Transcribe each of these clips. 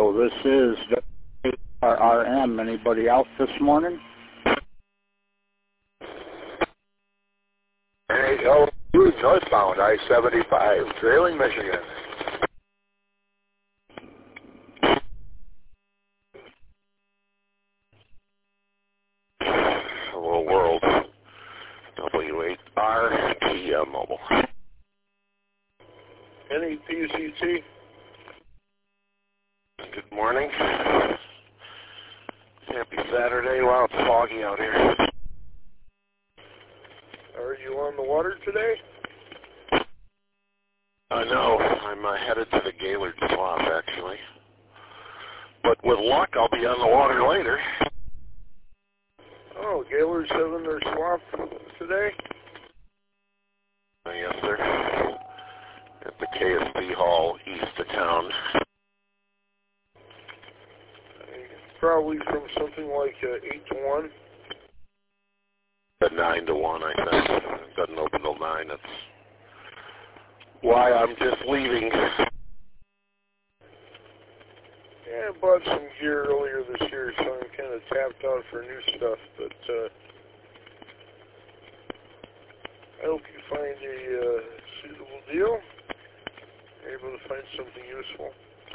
Radio. This is RRM. Anybody out this morning? NHO northbound I-75, Grayling, Michigan. Hello, world. W8RTM mobile. NEPCT. Good morning. Happy Saturday. Wow, it's foggy out here. Are you on the water today? No, I'm headed to the Gaylord Swamp, actually. But with luck, I'll be on the water later. Oh, Gaylord's having their swamp today? Yes, sir. At the KSP Hall east of town. Probably from something like 8 to 1. 9 to 1, I think. It doesn't open till 9. That's why I'm just leaving. Yeah, I bought some gear earlier this year, so I'm kind of tapped out for new stuff, but I hope you find a suitable deal. You're able to find something useful.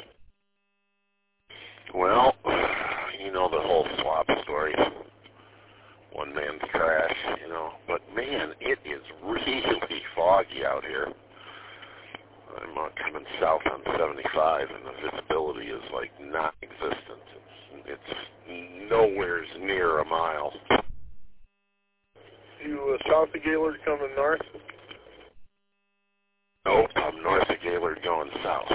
Well, you know the whole swap story. One man's trash, you know. But, man, it is really foggy out here. I'm coming south on 75, and the visibility is, like, non-existent. It's nowhere near a mile. You south of Gaylord coming north? Nope, I'm north of Gaylord going south.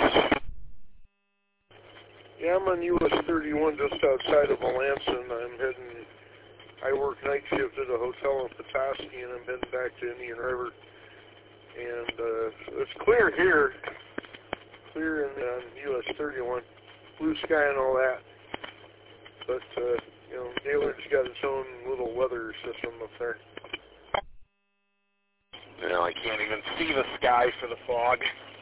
Yeah, I'm on US 31 just outside of Melanson. I work night shift at a hotel in Petoskey, and I'm heading back to Indian River. And it's clear here, clear on US 31, blue sky and all that. But, you know, Gaylord's got its own little weather system up there. You know, I can't even see the sky for the fog.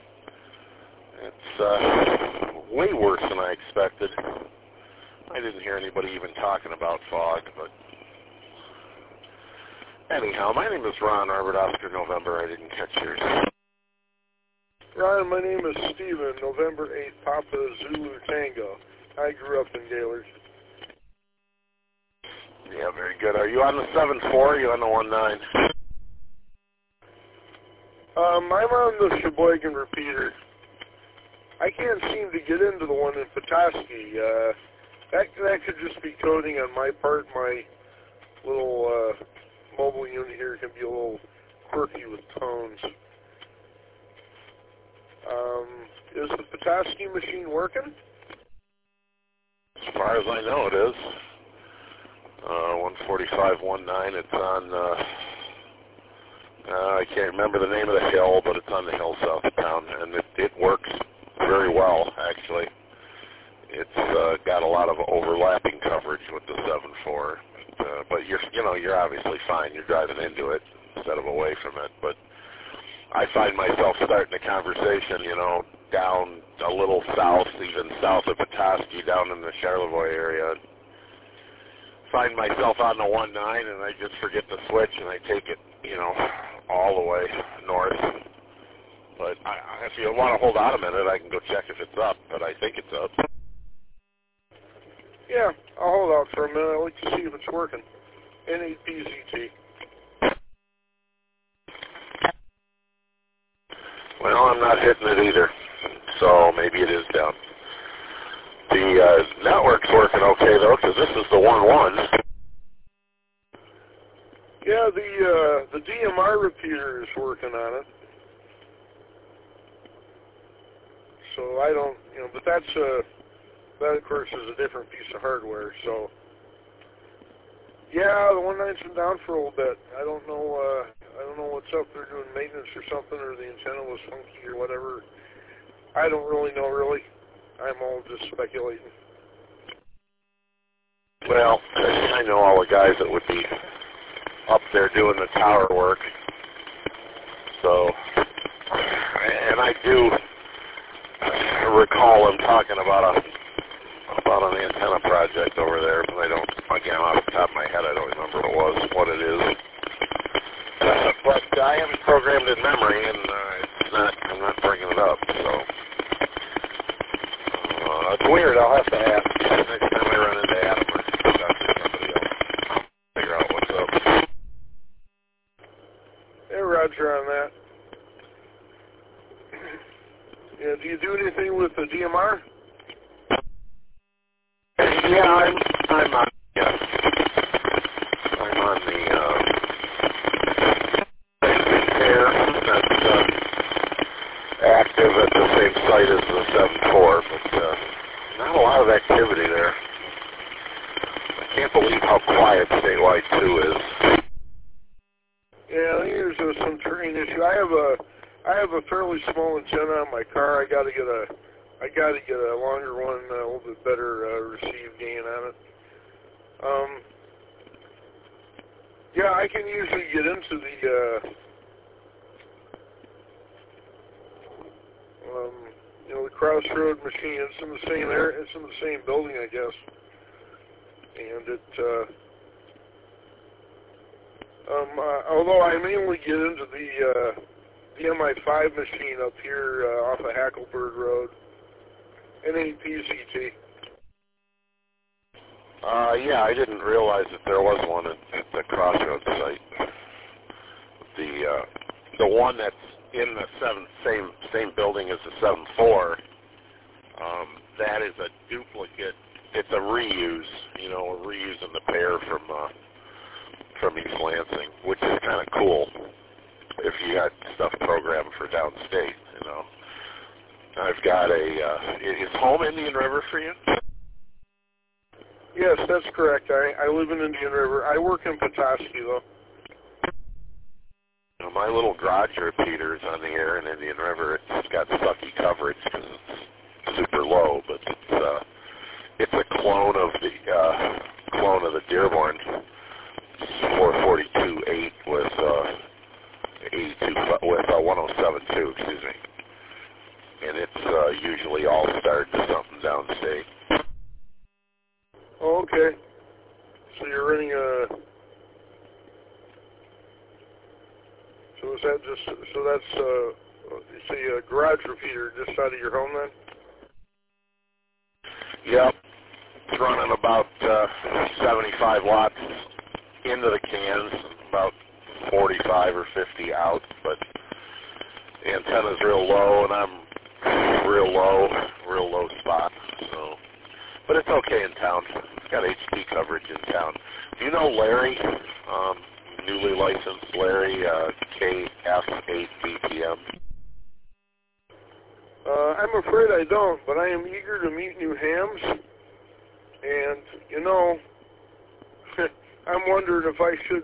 It's way worse than I expected. I didn't hear anybody even talking about fog, but anyhow, my name is Ron Arbor, Oscar November. I didn't catch yours. Ron, my name is Steven, November 8, Papa Zulu Tango. I grew up in Gaylord. Yeah, very good. Are you on the 7-4 or are you on the 1-9? I'm on the Sheboygan repeater. I can't seem to get into the one in Petoskey. That could just be coding on my part. My little mobile unit here can be a little quirky with tones. Is the Petoskey machine working? As far as I know, it is. 145.19. It's on. I can't remember the name of the hill, but it's on the hill south of town, and it works very well, actually. It's got a lot of overlapping coverage with the 7.4, but you're obviously fine. You're driving into it instead of away from it. But I find myself starting a conversation, down a little south, even south of Petoskey, down in the Charlevoix area. Find myself on the 1-9, and I just forget to switch, and I take it, all the way north. But if you want to hold on a minute, I can go check if it's up, but I think it's up. Yeah, I'll hold out for a minute. I'd like to see if it's working. NEPCT. Well, I'm not hitting it either, so maybe it is down. The network's working okay, though, because this is the 1-1. Yeah, the DMR repeater is working on it. So I don't, but that of course is a different piece of hardware. So yeah, the 1-9's been down for a little bit. I don't know what's up. They're doing maintenance or something, or the antenna was funky or whatever. I don't really know. I'm all just speculating. Well, I know all the guys that would be up there doing the tower work. So, and I do recall him talking about about an antenna project over there, but I don't, again, off the top of my head, I don't remember what it is. But I have it programmed in memory, and I'm not bringing it up, so. It's weird, I'll have to ask next time I run into Adam or talk to somebody else. Figure out what's up. Hey, Roger, on that. Yeah, do you do anything with the DMR? Yeah, I'm on. Yeah, I'm on the air that's active at the same site as the 7.4, but not a lot of activity there. I can't believe how quiet statewide 2 is. Yeah, I think there's some terrain issue. I have a fairly small antenna on my car. I got to get a longer one, a little bit better receive gain on it. Yeah, I can usually get into the the Crossroad machine. It's in the same area. It's in the same building, I guess. And although I mainly get into the MI5 machine up here off of Hackleburg Road. NAPCT. Yeah, I didn't realize that there was one at the Crossroads site. The one that's in the same building as the 7.4. That is a duplicate. It's a reuse. We're reusing the pair from East Lansing, which is kind of cool. If you got stuff programmed for downstate, I've got is home Indian River for you? Yes, that's correct. I live in Indian River. I work in Petoskey, though. My little garage repeater's on the air in Indian River. It's got sucky coverage because it's super low, but it's a clone of the Dearborn 442.8 with 107.2, excuse me. And it's usually all starred to something downstate. Oh, okay. So you're running so is that just, so that's, you say a garage repeater just out of your home then? Yep. It's running about 75 watts into the cans, about 45 or 50 out, but the antenna's real low, and I'm real low spot, so. But it's okay in town. It's got HD coverage in town. Do you know Larry, newly licensed Larry, KF8BPM? I'm afraid I don't, but I am eager to meet new hams, and, I'm wondering if I should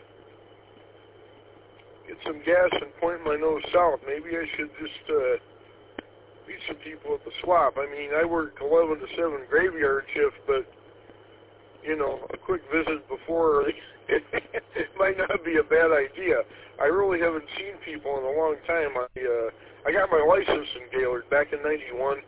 get some gas and point my nose south. Maybe I should just meet some people at the swap. I mean, I work 11 to 7 graveyard shift, but, a quick visit before it might not be a bad idea. I really haven't seen people in a long time. I got my license in Gaylord back in '91.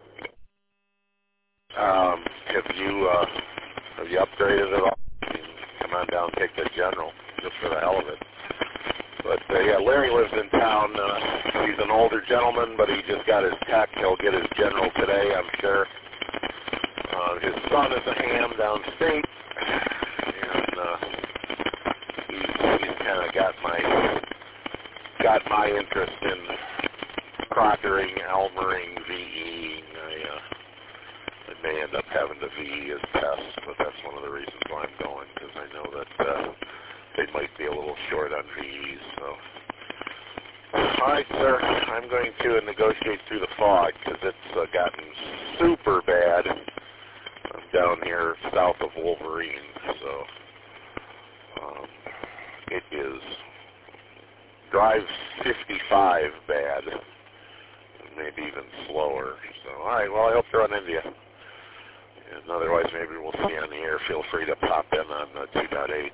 Have you upgraded at all? Come on down and take the general, just for the hell of it. But, yeah, Larry lives in town. He's an older gentleman, but he just got his tech. He'll get his general today, I'm sure. His son is a ham downstate, and he's kind of got my interest in proctoring, Elmering, VE. I may end up having to VE as test, but that's one of the reasons why I'm going, because I know that they might be a little short on VEs. So, all right, sir, I'm going to negotiate through the fog because it's gotten super bad. I'm down here south of Wolverine, so it is drive 55 bad, maybe even slower. So, all right, well, I hope to run into you. And otherwise, maybe we'll see you on the air. Feel free to pop in on 2.8.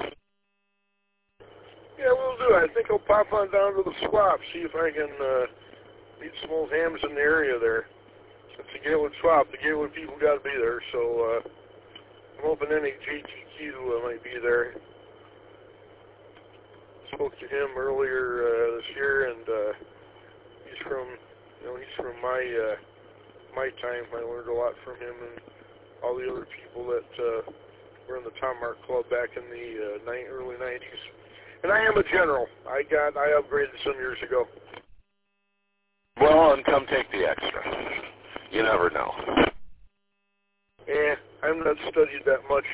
Yeah, we'll do. I think I'll pop on down to the swap, see if I can meet some old hams in the area there. Since Gateway swap. The Gateway people got to be there, so I'm hoping NHATQ might be there. Spoke to him earlier this year, and he's from my time. I learned a lot from him and all the other people that were in the Tom Mark Club back in the early 90s. And I am a general. I upgraded some years ago. Well, and come take the extra. You never know. I'm not studied that much.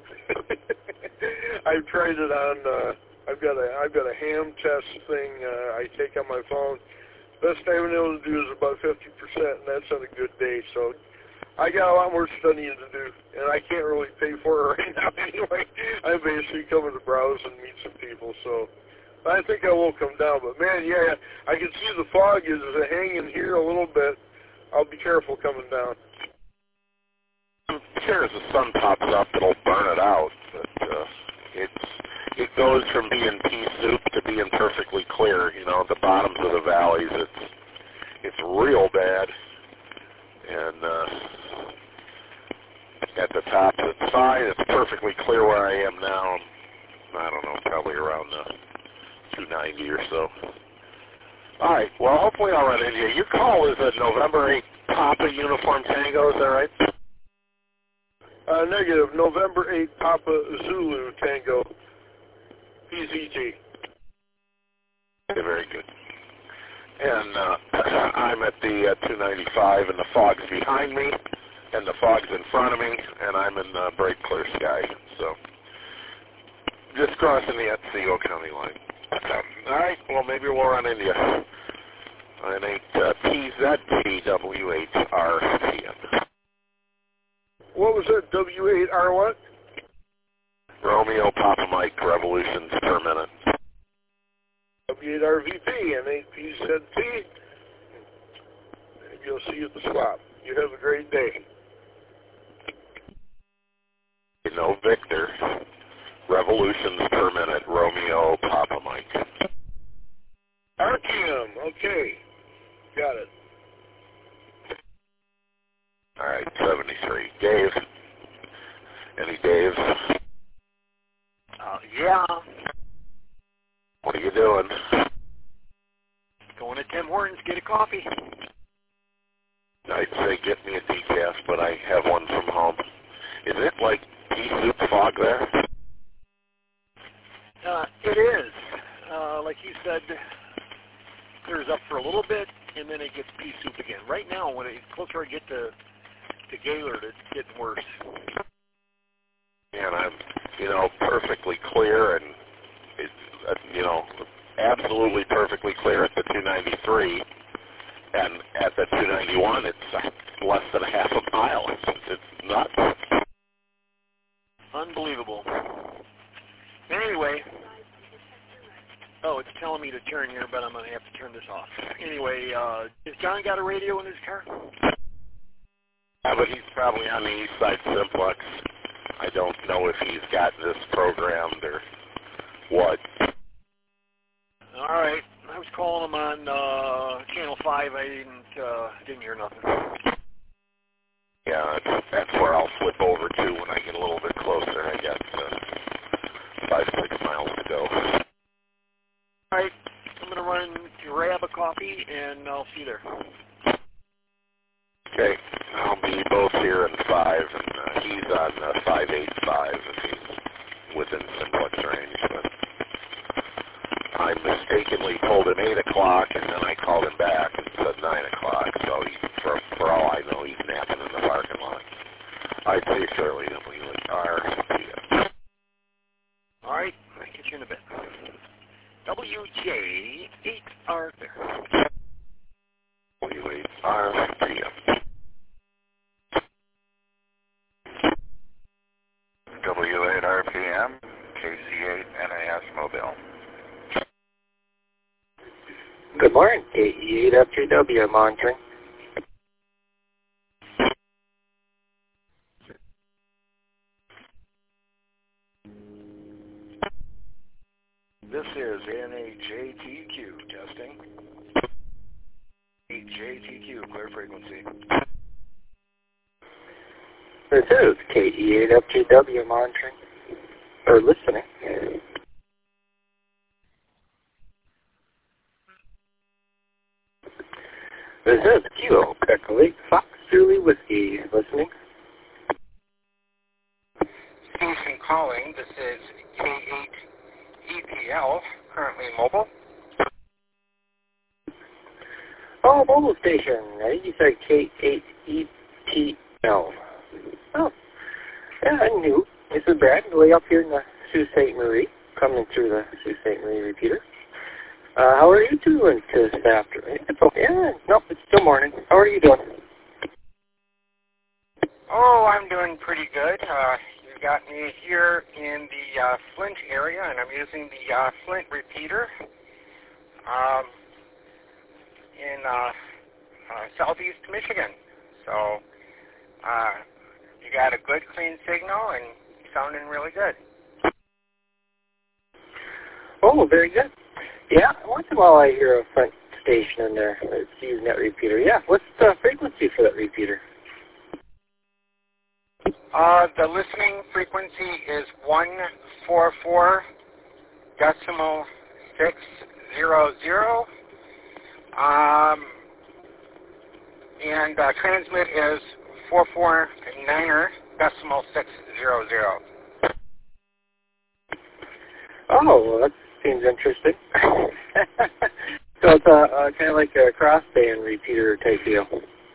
I've tried it on. I've got a ham test thing I take on my phone. Best I've been able to do is about 50%, and that's on a good day. So I got a lot more studying to do, and I can't really pay for it right now anyway. I'm basically coming to browse and meet some people, so I think I will come down. But man, yeah, I can see the fog is hanging here a little bit. I'll be careful coming down. I'm sure as the sun pops up, it'll burn it out, but it goes from being pea soup to being perfectly clear. You know, the bottoms of the valleys, it's real bad, and at the top, it's fine. It's perfectly clear where I am now. I don't know, probably around 290 or so. All right. Well, hopefully I'll run into you. Your call is a November 8 Papa Uniform Tango. Is that right? Negative. November 8 Papa Zulu Tango. PZT. Okay, very good. And I'm at the 295, and the fog's behind me, and the fog's in front of me, and I'm in bright clear sky. So just crossing the Otsego County line. All right. Well, maybe we'll run into you. I'm 8 PZTW8RPM. What was that? W8R what? Romeo Papa Mike revolutions per minute. W8RVP and 8PZT. Maybe I'll see you at the swap. You have a great day. No, Victor. Revolutions per minute. Romeo Papa Mike. RTM. Okay. Got it. All right, 73. Dave. Any Daves? Yeah. What are you doing? Going to Tim Hortons, get a coffee. I'd say get me a decaf, but I have one from home. Is it like pea soup fog there? It is. Like you said, clears up for a little bit, and then it gets pea soup again. Right now, when it's closer I get to Gaylord, it's getting worse. And I'm, perfectly clear, and it's, absolutely perfectly clear at the 293, and at the 291, it's less than a half a mile. It's nuts. Unbelievable. Anyway, it's telling me to turn here, but I'm going to have to turn this off. Anyway, has John got a radio in his car? Yeah, but he's probably on the East Side Simplex. I don't know if he's got this programmed or what. All right. I was calling him on Channel 5. I didn't hear nothing. Yeah, that's where I'll flip over to when I get a little bit closer. I got 5-6 miles to go. All right. I'm going to run and grab a coffee, and I'll see you there. Okay. I'll be both here in 5, and he's on 585 if he's within Simplex range. But I mistakenly told him 8 o'clock, and then I called him back and said 9 o'clock. So for all I know, he's napping in the parking lot. I'd say Shirley WRPM. All right. I'll get you in a bit. WJ8R there. W8RPM. W8RPM, KC8 NAS Mobile. Good morning, KE8F3W monitoring. This is NHATQ testing. HATQ, clear frequency. is KE8FGW monitoring, or listening. This is Kilo Echo 8 Fox Zulu Whiskey listening. Station calling. This is K8EPL, currently mobile. Oh, mobile station. I think you said K8ETL. Oh, yeah, I knew. This is Brad, way up here in the Sault Ste. Marie, coming through the Sault Ste. Marie repeater. How are you doing this afternoon? Yeah, nope, it's still morning. How are you doing? Oh, I'm doing pretty good. You got me here in the Flint area, and I'm using the Flint repeater in southeast Michigan. So you got a good, clean signal, and sounding really good. Oh, very good. Yeah, once in a while I hear a front station in there that's using that repeater. Yeah, what's the frequency for that repeater? The listening frequency is 144.600. And transmit is 449.600. Oh, well, that seems interesting. So it's kind of like a crossband repeater type deal.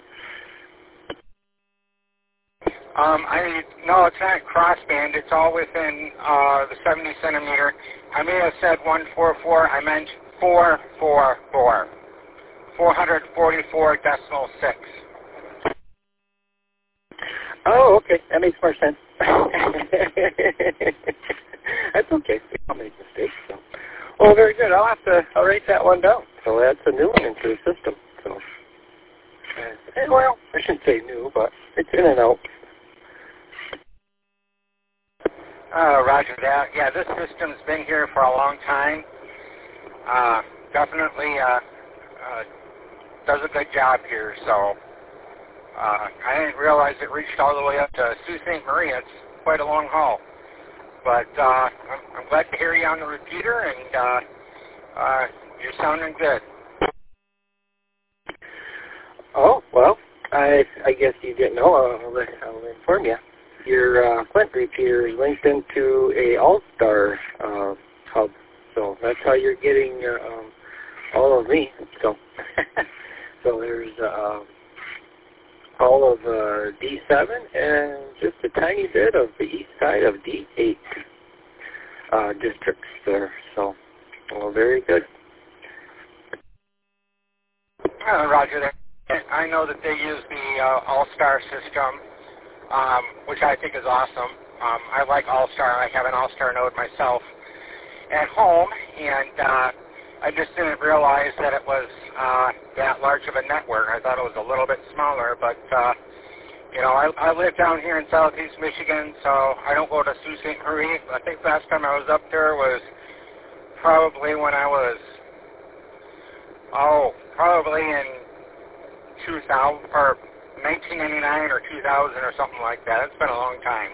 No, it's not crossband. It's all within the 70 centimeter. I may have said 144. I meant 444. 444.6. Oh, okay. That makes more sense. That's okay. We all make mistakes. So. Well, very good. I'll write that one down. So that's a new one into the system. So, well, I shouldn't say new, but it's in and out. Roger that. Yeah, this system's been here for a long time. Definitely does a good job here. So I didn't realize it reached all the way up to Sault Ste. Marie. It's quite a long haul. But I'm glad to hear you on the repeater, and you're sounding good. Oh, well, I guess you didn't know. I'll inform you. Your Flint repeater is linked into a All-Star hub, so that's how you're getting all of me. So, so there's all of D7 and just a tiny bit of the east side of D8 districts there. So, well, very good. Roger that. I know that they use the All-Star system, which I think is awesome. I like All-Star. I have an All-Star node myself at home, and I just didn't realize that it was that large of a network. I thought it was a little bit smaller, but you know, I live down here in southeast Michigan, so I don't go to Sault Ste. Marie. I think last time I was up there was probably when I was, probably in 2000 or 1999 or 2000 or something like that. It's been a long time.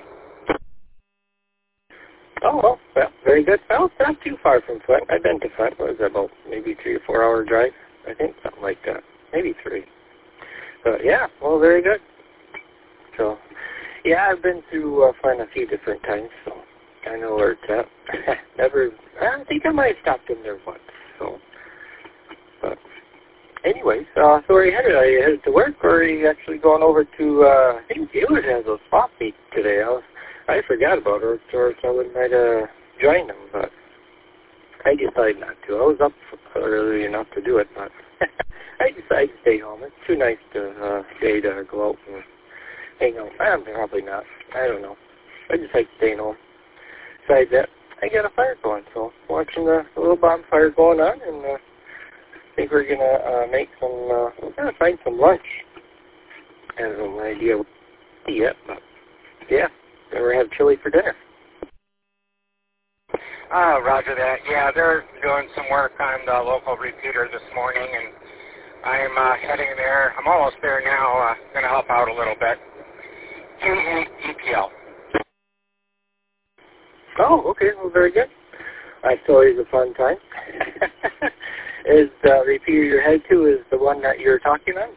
Oh, well, very good. Well, it's not too far from Flint. I've been to Flint. What was that, about maybe 3 or 4 hour drive? I think something like that. Maybe 3. But yeah, well, very good. So, yeah, I've been through Flint a few different times, so I know where it's at. I think I might have stopped in there once. So, but anyways, so are you headed? Are you headed to work, or are you actually going over to? I think Gaylord has a swap meet today. I forgot about it, or I might have joined them, but I decided not to. I was up early enough to do it, but I decided to stay home. It's too nice to stay to go out and hang out. I'm probably not. I don't know. I just like staying home. Besides that, I got a fire going, so watching the little bonfire going on, and I think we're gonna make some. Find some lunch. I have no idea what to eat yet, but yeah. We're going to have chili for dinner. Roger that. Yeah, they're doing some work on the local repeater this morning, and I'm heading there. I'm almost there now. Going to help out a little bit. K8EPL. Oh, okay. Well, very good. That's always a fun time. Is the repeater you're headed to is the one that you're talking on?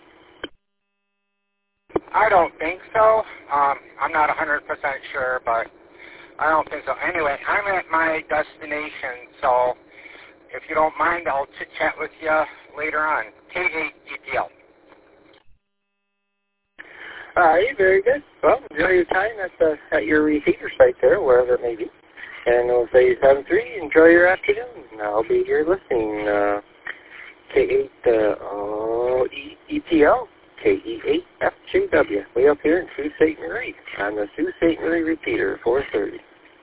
I don't think so. I'm not 100% sure, but I don't think so. Anyway, I'm at my destination, so if you don't mind, I'll chit-chat with you later on. K8EPL. All right, very good. Well, enjoy your time at your repeater site there, wherever it may be. And we'll say 7-3, enjoy your afternoon. I'll be here listening. K8 EPL, KE8FJW, way up here in Sault Ste. Marie, on the Sault Ste. Marie repeater, 430.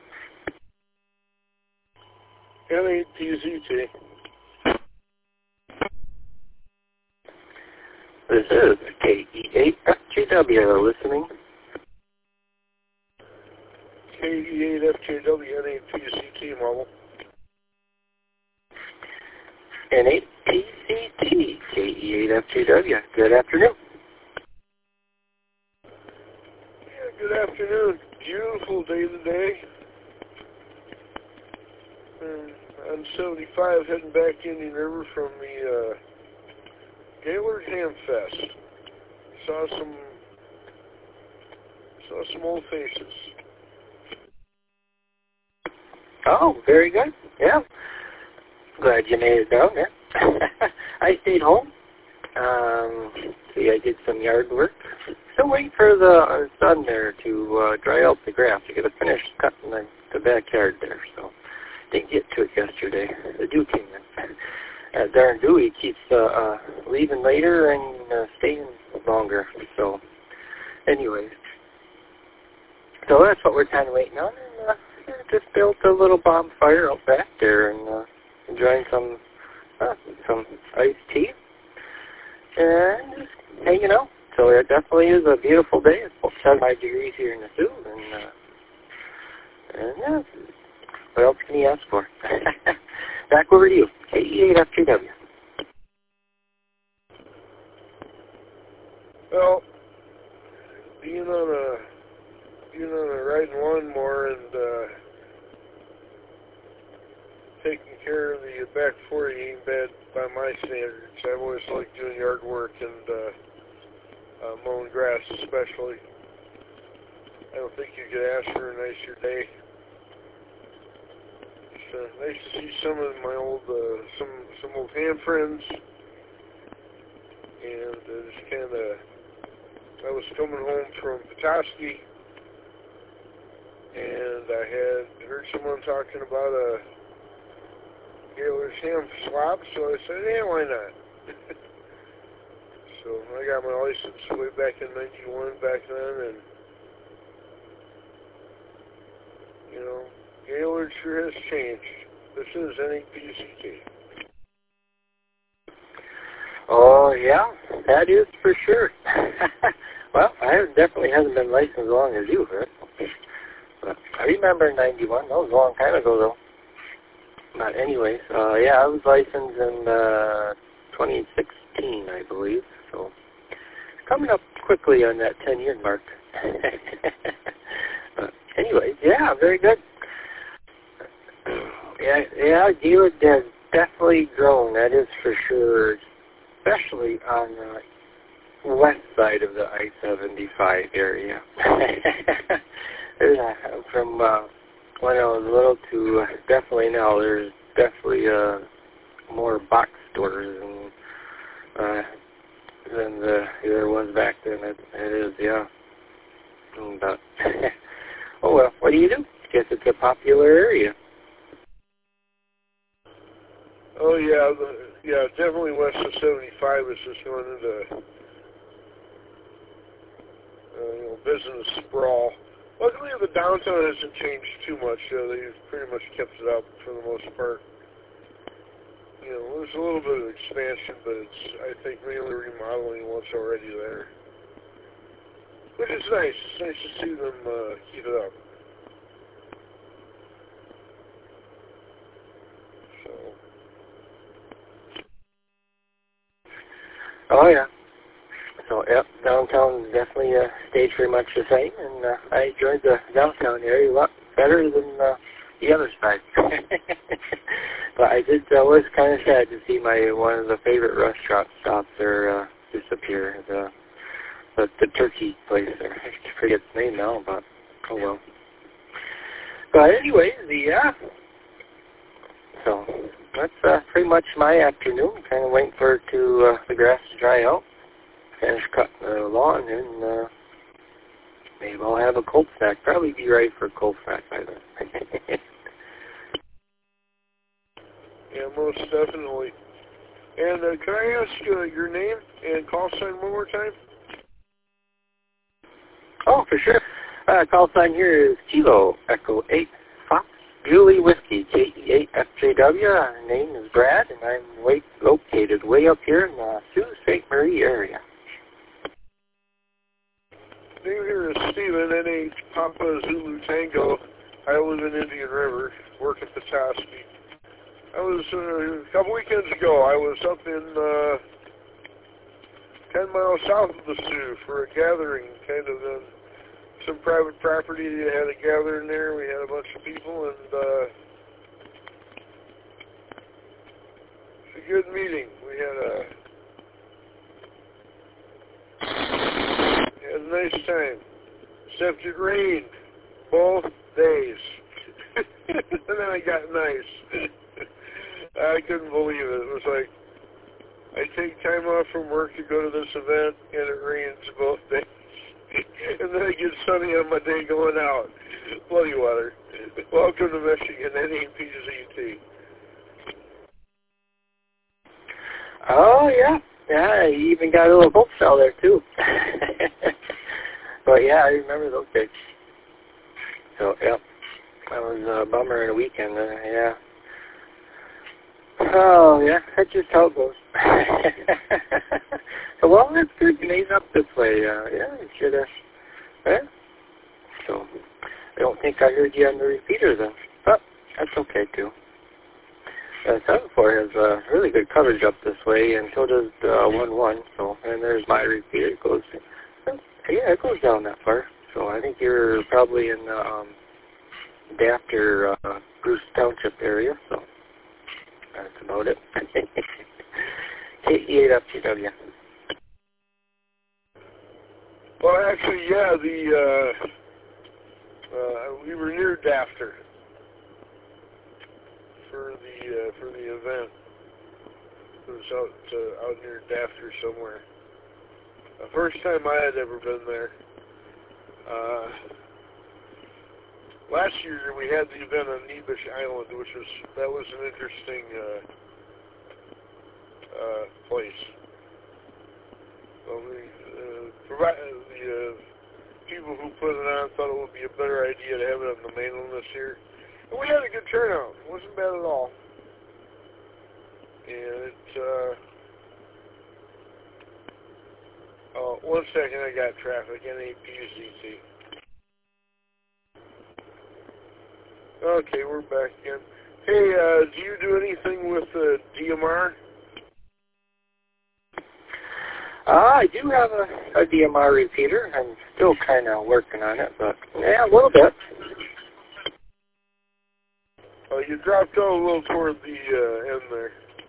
N8PZT. This is KE8FJW listening. KE8FJW, N8PZT model. N8PCT, KE8FJW. Good afternoon. Yeah, good afternoon. Beautiful day today. I'm 75 heading back to Indian River from the Gaylord Ham Fest. Saw some old faces. Oh, very good. Yeah. Glad you made it down there. I stayed home. I did some yard work. Still waiting for the sun there to dry out the grass. I got to finish cutting the backyard there, so didn't get to it yesterday. The dew came in. That darn dewy keeps leaving later and staying longer. So, anyways. So that's what we're kind of waiting on. And just built a little bonfire out back there and enjoying some iced tea and just hanging out. So it definitely is a beautiful day. It's about 75 degrees here in the Sioux, and yeah, what else can you ask for? Back over to you, KE8FJW. Well, being on a riding lawnmower and taking care of the back 40 ain't bad by my standards. I've always liked doing yard work and mowing grass especially. I don't think you could ask for a nicer day. It's nice to see some of my old some old ham friends, and just kind of. I was coming home from Petoskey, and I had heard someone talking about a Gaylord's ham swap, so I said, "Yeah, why not?" So I got my license way back in '91 back then, and Gaylord sure has changed. This is N8PCT. Oh, yeah, that is for sure. Well, I definitely hasn't been licensed as long as you, right? But I remember in '91. That was a long time ago, though. But anyways, yeah, I was licensed in 2016, I believe. So coming up quickly on that 10-year mark. But anyways, yeah, very good. Yeah, Gaylord has definitely grown, that is for sure, especially on the west side of the I-75 area. From when I was little to definitely now, there's definitely more box stores than there was back then. It is, yeah. But, oh well, what do you do? Guess it's a popular area. Oh yeah, definitely west of 75 is just going into business sprawl. Luckily, the downtown hasn't changed too much. They've pretty much kept it up for the most part. There's a little bit of expansion, but it's, I think, mainly remodeling what's already there. Which is nice. It's nice to see them keep it up. So. Oh, yeah. So Yep, downtown is definitely stayed pretty much the same, and I enjoyed the downtown area a lot better than the other side. But I was kind of sad to see one of the favorite restaurant stops there disappear. The turkey place there. I forget the name now, but oh well. But anyway, so that's pretty much my afternoon. Kind of waiting for the grass to dry out. Finish cutting the lawn, and maybe I'll have a cold snack. Probably be ready for a cold snack by then. Yeah, most definitely. And can I ask your name and call sign one more time? Oh, for sure. Call sign here is Kilo Echo 8 Fox Julie Whiskey K-E-8-F-J-W. Our name is Brad, and I'm located way up here in the Sault Ste. Marie area. Name here is Stephen, N-H Papa Zulu Tango. I live in Indian River, work at the Tosby. I was, a couple weekends ago, I was up in 10 miles south of the Sioux for a gathering, kind of in some private property. They had a gathering there. We had a bunch of people, and it's a good meeting. We had a nice time, except it rained both days. And then I got nice. I couldn't believe it. It was like, I take time off from work to go to this event, and it rains both days. And then I get sunny on my day going out. Bloody water. Welcome to Michigan, NEPZT. Oh, yeah. Yeah, you even got a little boat sale there, too. But, yeah, I remember those days. So, yeah, that was a bummer in a weekend, yeah. Oh, yeah, that's just how it goes. So, well, that's good. You made it up this way. Yeah, you should have. Yeah. So, I don't think I heard you on the repeater then. But that's okay, too. 7-4 has really good coverage up this way, and so does 1-1. So, and there's my repeater. It goes, yeah, it goes down that far. So, I think you're probably in Dafter, Bruce Township area. So, that's about it. K-E-8-F-G-W. Well, actually, yeah, we were near Dafter for the event. It was out near Dafter somewhere. The first time I had ever been there. Last year we had the event on Nebish Island, that was an interesting place. Well, the people who put it on thought it would be a better idea to have it on the mainland this year. And we had a good turnout. It wasn't bad at all. And one second, I got traffic. NEPZT. Okay, we're back again. Hey, do you do anything with DMR? I do have a DMR repeater. I'm still kind of working on it, but yeah, a little bit. Oh, you dropped out a little toward the end there.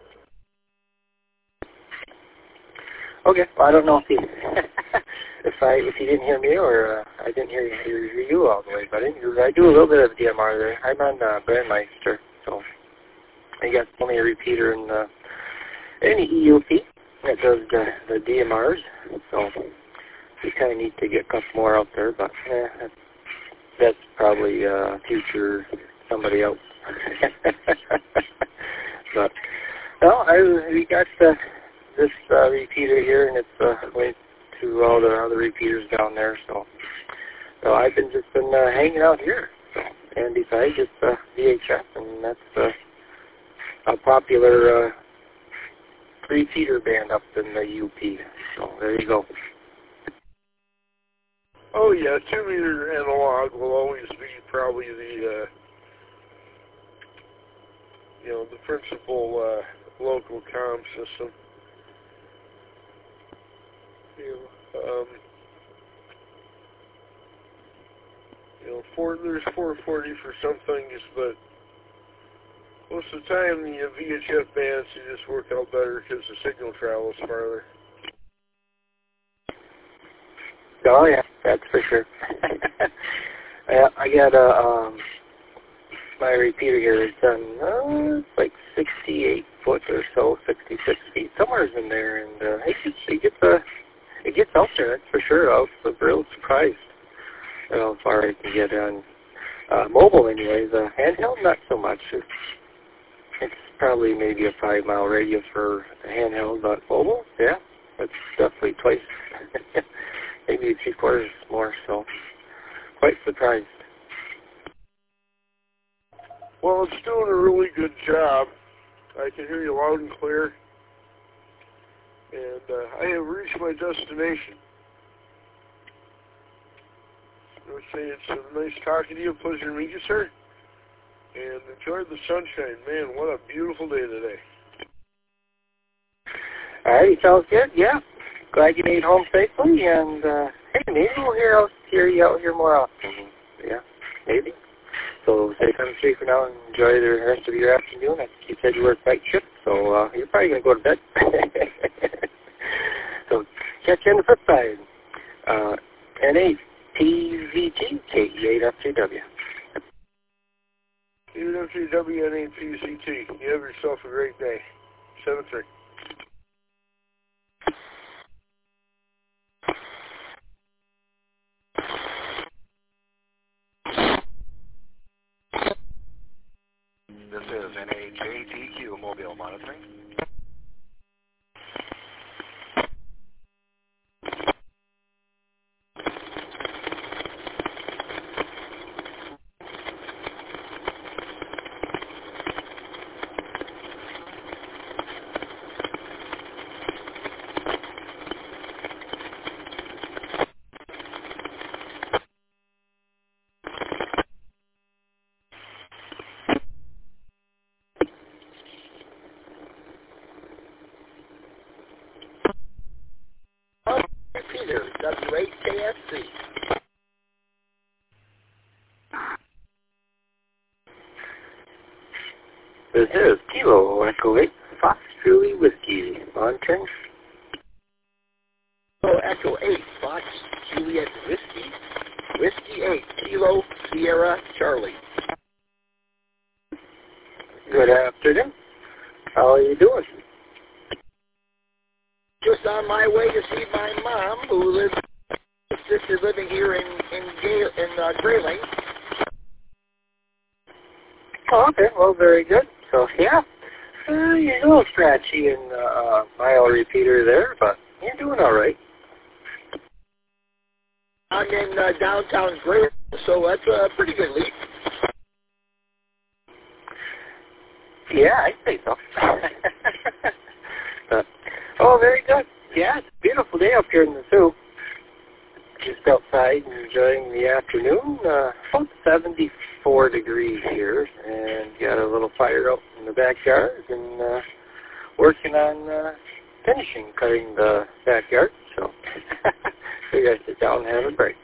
Okay, well, I don't know if you if you didn't hear me or I didn't hear you all the way, but I do a little bit of DMR there. I'm on Brandmeister, so I got only a repeater in any EUP that does the DMRs, so we kind of need to get a couple more out there, but that's probably future somebody else. But no, we got this repeater here, and it's linked to all the other repeaters down there. So I've just been hanging out here. So, and besides, it's VHF, and that's a popular repeater band up in the UP. So there you go. Oh yeah, 2-meter analog will always be probably the the principal local comm system. There's 440 for some things, but most of the time the VHF bands just work out better because the signal travels farther. Oh yeah, that's for sure. Yeah, I got my repeater here is done like 68 foot or so, 66 feet, somewhere in there, and it gets out there, that's for sure. I was real surprised how far I can get on mobile anyways. Handheld, not so much. It's probably maybe a 5-mile radius for a handheld, but mobile, yeah, that's definitely twice, maybe 3/4 more, so quite surprised. Well, it's doing a really good job. I can hear you loud and clear, and I have reached my destination. I would say it's nice talking to you. Pleasure to meet you, sir. And enjoy the sunshine. Man, what a beautiful day today. All right, sounds good. Yeah, glad you made home safely. And hey, maybe we'll hear you out here more often. Yeah, maybe. So stay safe for now and enjoy the rest of your afternoon. I think you said you work night shift, so you're probably going to go to bed. So catch you on the flip side. NAPZT K8FGW. UWNAPZT. You have yourself a great day. 7-3. This is NHATQ Mobile Monitoring. Peter, W8KFC. This is Kilo Echo 8 Fox Julie Whiskey. Monitoring. Kilo Echo 8 Fox Juliet Whiskey. Whiskey 8 Kilo Sierra Charlie. Good afternoon. How are you doing? Just on my way to see my mom, who lives, sister living here in Grayling. Oh, okay, well, very good. So, yeah, you're a little scratchy in mile repeater there, but you're doing all right. I'm in downtown Grayling, so that's a pretty good lead. Yeah, I'd say so. Oh, very good. Yeah, it's a beautiful day up here in the zoo. Just outside enjoying the afternoon. About 74 degrees here, and got a little fire out in the backyard, and working on finishing cutting the backyard. So figured I'd sit down and have a break.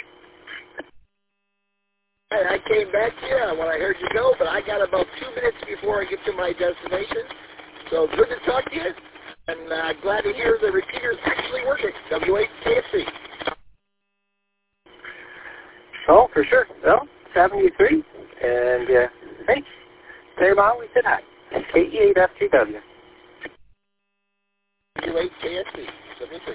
I came back here when I heard you go, but I got about 2 minutes before I get to my destination. So good to talk to you, and glad to hear the repeater's actually working. W8KFC. Oh, for sure. Well, 73, and hey, tell Mom we said hi. K8FGW. W8KFC. 73.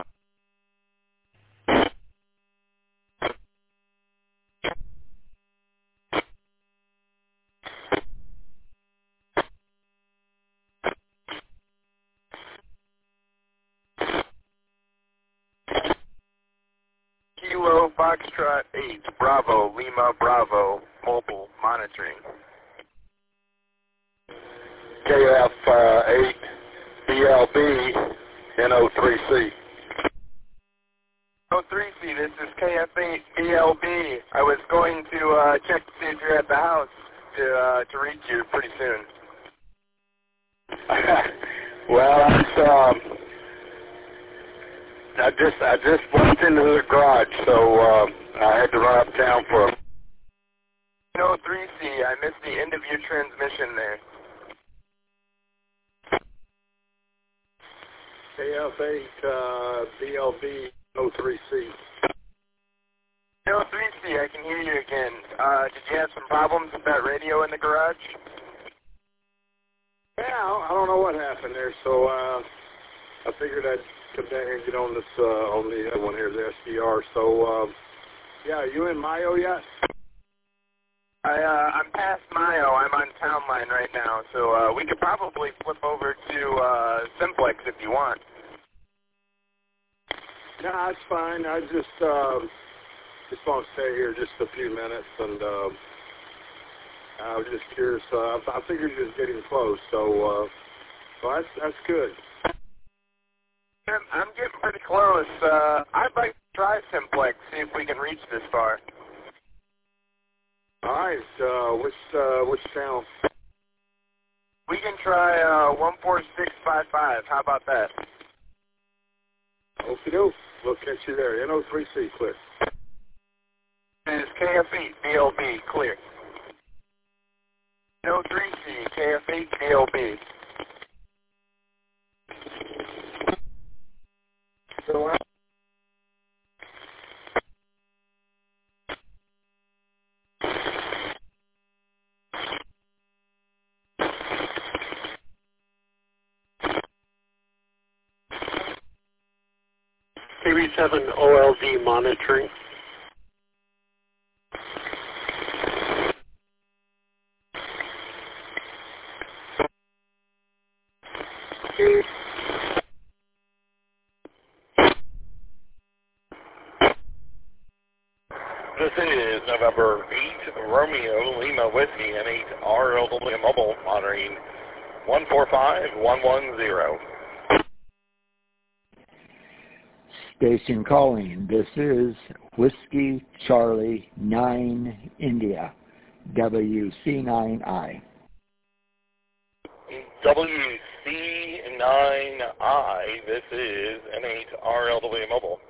Kilo Foxtrot 8, Bravo, Lima, Bravo, Mobile Monitoring. KF8, BLB, NO3C. O3C, this is KF8, BLB. I was going to check to see if you're at the house to reach you pretty soon. Well, I just walked into the garage, so I had to run uptown for a... No, 3C, I missed the end of your transmission there. KF8 BLB 03C. No, 3C, I can hear you again. Did you have some problems with that radio in the garage? Yeah, I don't know what happened there, so I figured I'd come down here and get on this, on the other one here, the SDR. So, yeah, are you in Mayo yet? I'm past Mayo. I'm on Town Line right now, so we could probably flip over to Simplex if you want. No, that's fine. I just want to stay here just a few minutes, and I was just curious. I figured you was getting close, so that's good. I'm getting pretty close. I'd like to try Simplex, see if we can reach this far. All right. Which channel? We can try 14655. How about that? Okie doke. We'll catch you there. NO3C clear. This is KF8 BLB clear. NO3C KF8 BLB. So TV7 OLD monitoring. This is November 8, Romeo Lima Whiskey, N8 RLW Mobile, monitoring 145110. Station calling. This is Whiskey Charlie 9 India, WC9I. WC9I, this is N8 RLW Mobile.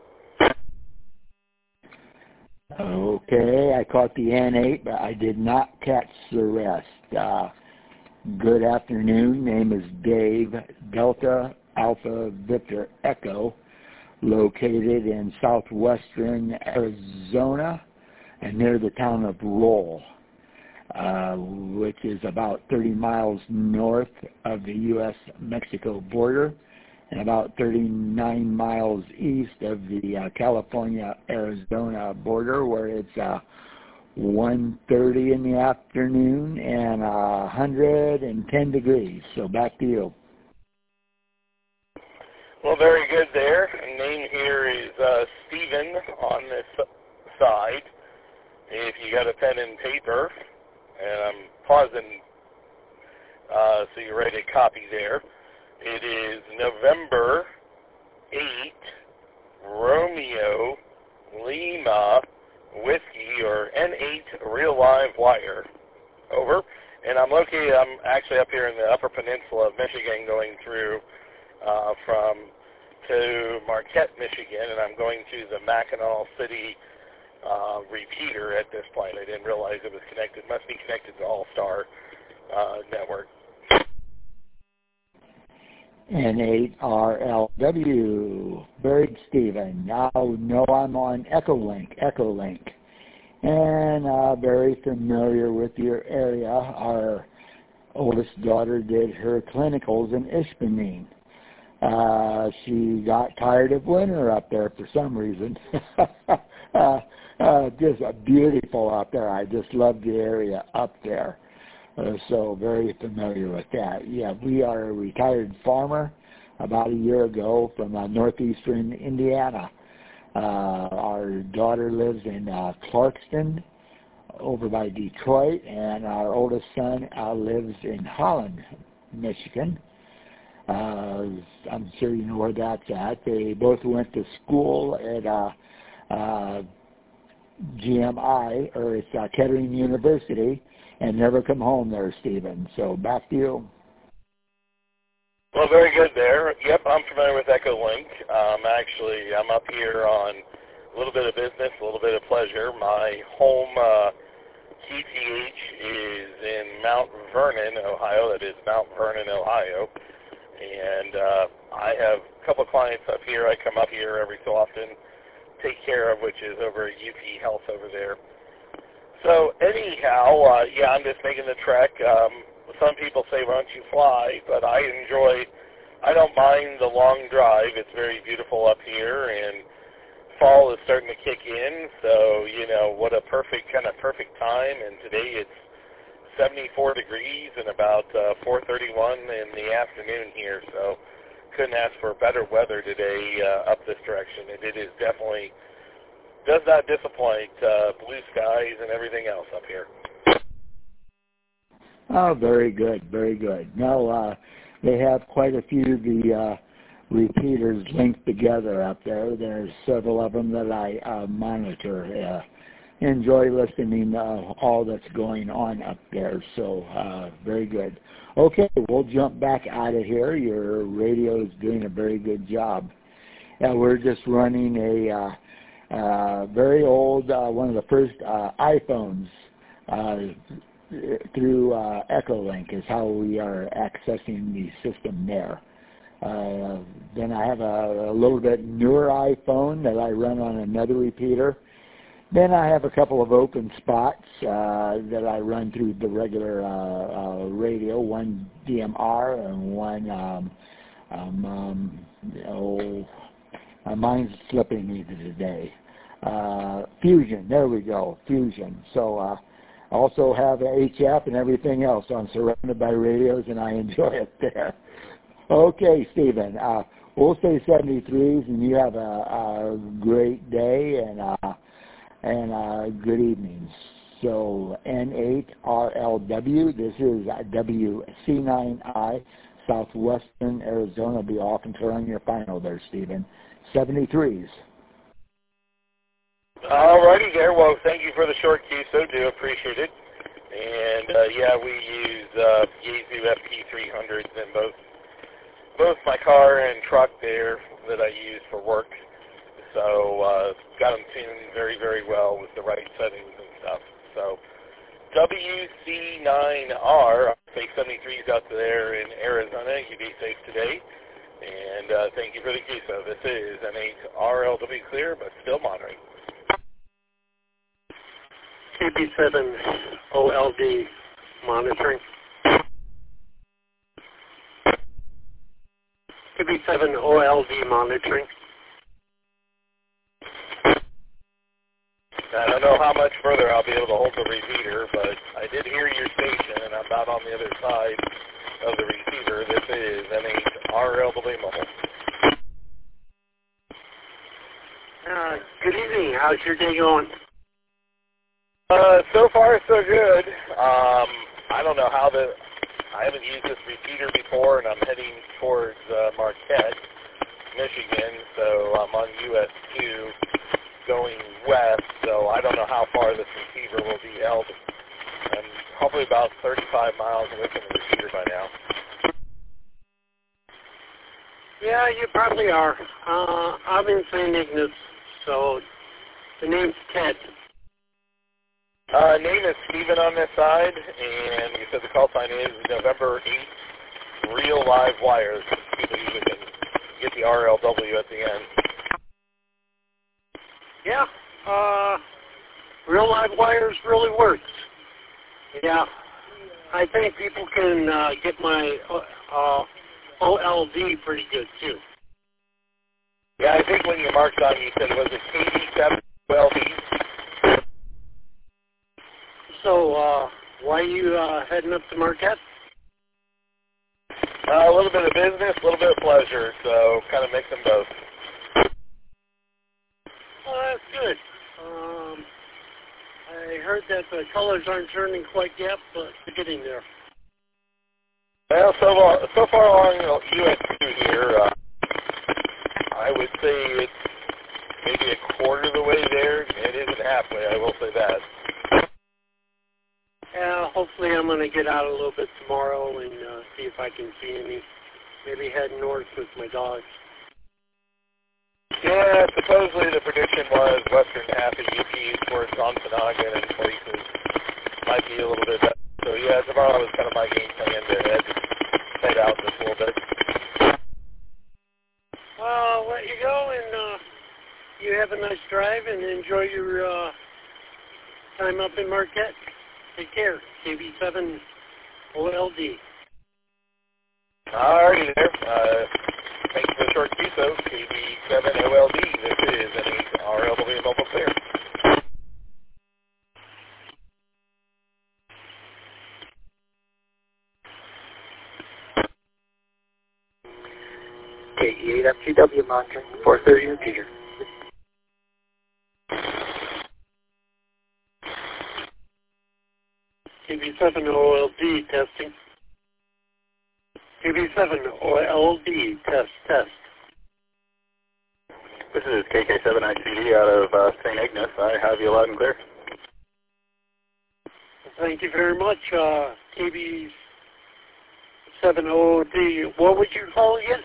Okay, I caught the N8, but I did not catch the rest. Good afternoon. Name is Dave, Delta Alpha Victor Echo, located in southwestern Arizona and near the town of Roll, which is about 30 miles north of the U.S.-Mexico border and about 39 miles east of the California-Arizona border, where it's 1:30 in the afternoon and 110 degrees. So back to you. Well, very good there. Name here is Stephen on this side. If you got a pen and paper, and I'm pausing so you write a copy there. It is November 8, Romeo Lima Whiskey, or N8 Real Live Wire. Over. And I'm actually up here in the Upper Peninsula of Michigan, going through to Marquette, Michigan, and I'm going to the Mackinac City repeater at this point. I didn't realize it was connected. Must be connected to All-Star Network. N8RLW, Bird Stephen. Now know I'm on Echolink, and very familiar with your area. Our oldest daughter did her clinicals in Ishpeming. She got tired of winter up there for some reason. Just beautiful up there. I just love the area up there. So very familiar with that. Yeah, we are a retired farmer about a year ago from northeastern Indiana. Our daughter lives in Clarkston over by Detroit, and our oldest son lives in Holland, Michigan. I'm sure you know where that's at. They both went to school at GMI, or it's Kettering University, and never come home there, Stephen. So back to you. Well, very good there. Yep, I'm familiar with Echolink. Actually, I'm up here on a little bit of business, a little bit of pleasure. My home QTH is in Mount Vernon, Ohio. That is Mount Vernon, Ohio. And I have a couple of clients up here. I come up here every so often, take care of, which is over at UP Health over there. So anyhow, yeah, I'm just making the trek. Some people say, why don't you fly? But I don't mind the long drive. It's very beautiful up here, and fall is starting to kick in. So, you know, what a perfect time. And today it's 74 degrees and about 4:31 in the afternoon here. So couldn't ask for better weather today up this direction. And it is definitely does not disappoint. Blue skies and everything else up here. Oh, very good, very good. No, they have quite a few of the repeaters linked together up there. There's several of them that I monitor. Enjoy listening to all that's going on up there. So very good. Okay, we'll jump back out of here. Your radio is doing a very good job. We're just running a very old, one of the first iPhones through Echolink is how we are accessing the system there. Then I have a little bit newer iPhone that I run on another repeater. Then I have a couple of open spots that I run through the regular radio, one DMR and one, mine's slipping me today. Fusion, there we go, Fusion. So also have HF and everything else. I'm surrounded by radios, and I enjoy it there. Okay, Stephen, we'll say 73s, and you have a great day and good evening. So N8RLW, this is WC9I, Southwestern Arizona. Be off and turn on your final there, Stephen. 73s. All righty there. Well, thank you for the short cue, so do appreciate it. And, yeah, we use Yaesu FP300s in both my car and truck there that I use for work. So got them tuned very, very well with the right settings and stuff. So WC9R, say 73s out there in Arizona. You be safe today. And thank you for the cue. So this is N8RLW clear, but still monitoring. KB7 OLD monitoring. KB7 OLD monitoring. I don't know how much further I'll be able to hold the repeater, but I did hear your station, and I'm not on the other side of the receiver. This is N8RLW mobile. Good evening. How's your day going? So far, so good. I don't know how I haven't used this repeater before, and I'm heading towards Marquette, Michigan, so I'm on US 2 going west, so I don't know how far this receiver will be held. I'm probably about 35 miles away from the receiver by now. Yeah, you probably are. I'm in St. Ignace, so the name's Ted. Name is Steven on this side, and you said the call sign is November 8th, real live wires. People usually can get the RLW at the end. Yeah, real live wires really works. Yeah, I think people can get my OLD pretty good, too. Yeah, I think when you marked on, you said, was it KB7 OLD? So, why are you heading up to Marquette? A little bit of business, a little bit of pleasure, so kind of mix them both. Oh, that's good. I heard that the colors aren't turning quite yet, but they're getting there. Well, so far along US 2 here, I would say it's maybe a quarter of the way there. It isn't halfway, I will say that. Yeah, hopefully I'm going to get out a little bit tomorrow and see if I can see any maybe head north with my dogs. Yeah, supposedly the prediction was western half of UP towards Ontonagon and places might be a little bit better. So yeah, tomorrow was kind of my game plan to head out just a little bit. Well, I'll let you go, and you have a nice drive and enjoy your time up in Marquette. Take care. KB7 OLD. Alrighty there. Thanks for the short piso. KB7 OLD. This is an RLW Mobile Clear. KE8 FGW monitoring 430 repeater. KB7 OLD testing. KB7 OLD test. This is KK7ICD out of St. Ignace. I have you loud and clear. Thank you very much, KB7 OLD. What would you call again?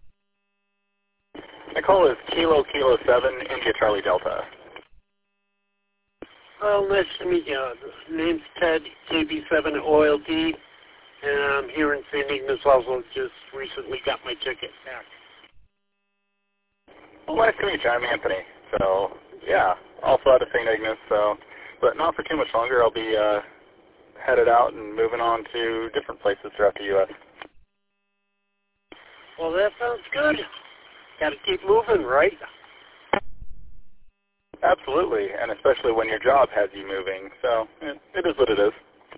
My call is Kilo 7 India Charlie Delta. Well, nice to meet you. Name's Ted, KB7 OLD, and I'm here in St. Ignace. Also, just recently got my ticket back. Well, nice to meet you. I'm Anthony. So, yeah, also out of St. Ignace. So, but not for too much longer. I'll be headed out and moving on to different places throughout the U.S. Well, that sounds good. Got to keep moving, right? Absolutely, and especially when your job has you moving. So it is what it is.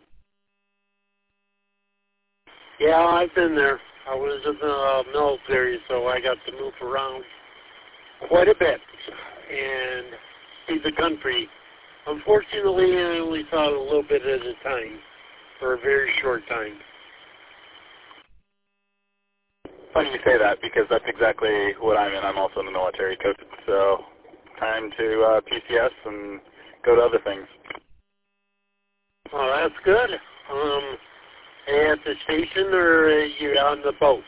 Yeah, I've been there. I was in the military, so I got to move around quite a bit and see the country. Unfortunately, I only saw it a little bit at a time for a very short time. Funny you say that because that's exactly what I'm in. I'm also in the military coach, so time to PCS and go to other things. Oh, that's good. At the station, or are you on the boat?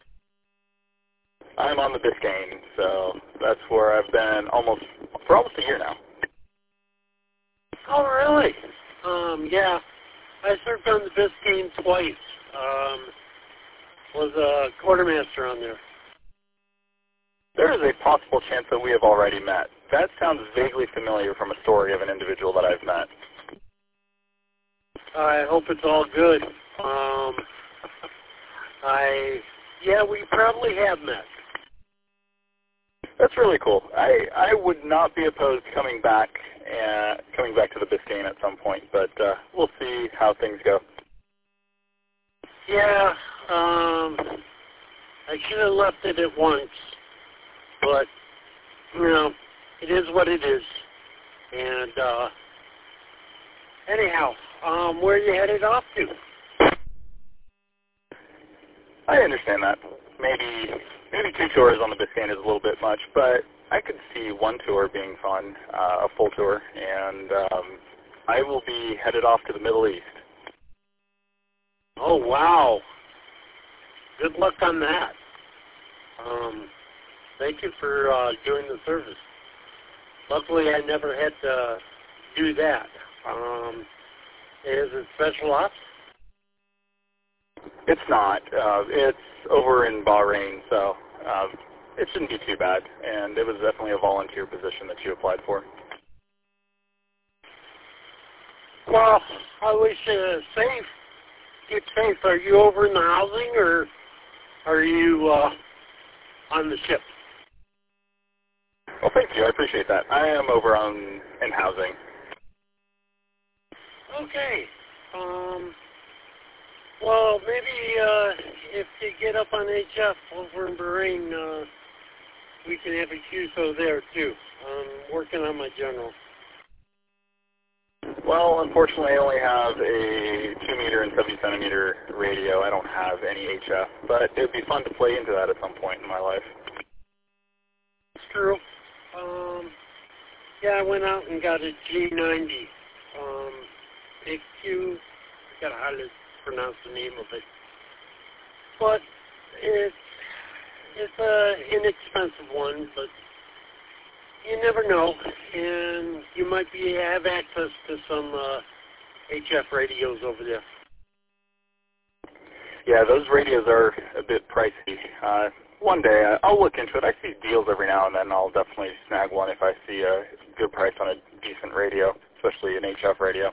I'm on the Biscayne, so that's where I've been for almost a year now. Oh, really? Yeah. I served on the Biscayne twice. Was a quartermaster on there. There is a possible chance that we have already met. That sounds vaguely familiar from a story of an individual that I've met. I hope it's all good. Yeah, we probably have met. That's really cool. I would not be opposed to coming back to the Biscayne at some point, but we'll see how things go. Yeah, I should have left it at once, but, it is what it is. And, anyhow, where are you headed off to? I understand that. Maybe 2 tours on the Biscayne is a little bit much, but I could see 1 tour being fun, a full tour, and I will be headed off to the Middle East. Oh, wow. Good luck on that. Thank you for doing the service. Luckily, I never had to do that. Is it special ops? It's not. It's over in Bahrain, so it shouldn't be too bad. And it was definitely a volunteer position that you applied for. Well, I wish you safe. Keep safe. Are you over in the housing, or are you on the ship? Well, thank you. I appreciate that. I am over in housing. Okay. Well, maybe if you get up on HF over in Bahrain, we can have a QSO there, too. I'm working on my general. Well, unfortunately, I only have a 2-meter and 70-centimeter radio. I don't have any HF, but it would be fun to play into that at some point in my life. It's true. Yeah, I went out and got a G90. AQ, I got to hardly pronounce the name of it. But It's an inexpensive one, but you never know, and you might have access to some HF radios over there. Yeah, those radios are a bit pricey. One day I'll look into it. I see deals every now and then. I'll definitely snag one if I see a good price on a decent radio, especially an HF radio.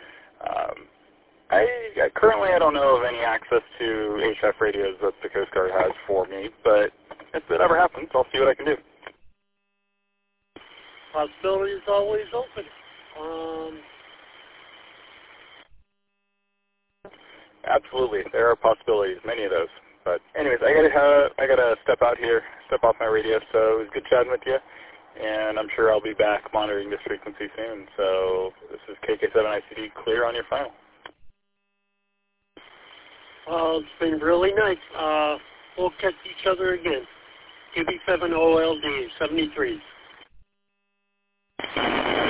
Currently I don't know of any access to HF radios that the Coast Guard has for me, but if it ever happens, I'll see what I can do. Possibility is always open. Absolutely, there are possibilities, many of those. But anyways, I gotta step off my radio. So it was good chatting with you, and I'm sure I'll be back monitoring this frequency soon. So this is KK7ICD clear on your final. It's been really nice. We'll catch each other again. KB7OLD 73.